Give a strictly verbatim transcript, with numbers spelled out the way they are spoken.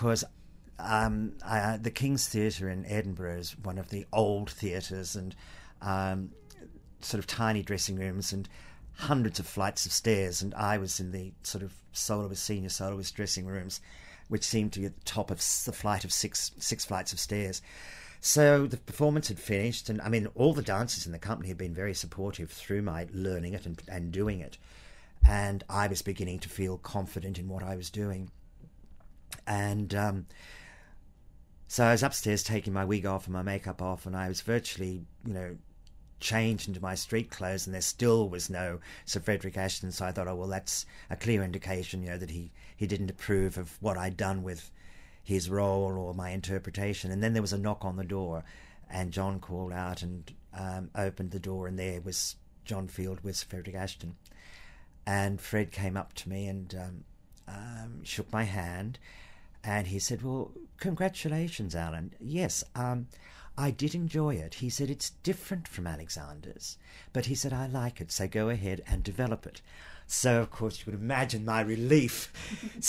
because um, I, the King's Theatre in Edinburgh is one of the old theatres, and um, sort of tiny dressing rooms and hundreds of flights of stairs, and I was in the sort of soloist, senior soloist dressing rooms, which seemed to be at the top of the flight of six six flights of stairs. So the performance had finished, and I mean, all the dancers in the company had been very supportive through my learning it and, and doing it, and I was beginning to feel confident in what I was doing. And um, so I was upstairs taking my wig off and my makeup off, and I was virtually, you know, changed into my street clothes, and there still was no Sir Frederick Ashton. So I thought, oh well, that's a clear indication, you know, that he he didn't approve of what I'd done with his role or my interpretation. And then there was a knock on the door, and John called out and um, opened the door, and there was John Field with Sir Frederick Ashton. And Fred came up to me and um, um, shook my hand, and he said, well, congratulations, Alan. Yes, um, I did enjoy it. He said, it's different from Alexander's, but he said, I like it, so go ahead and develop it. So, of course, you would imagine my relief.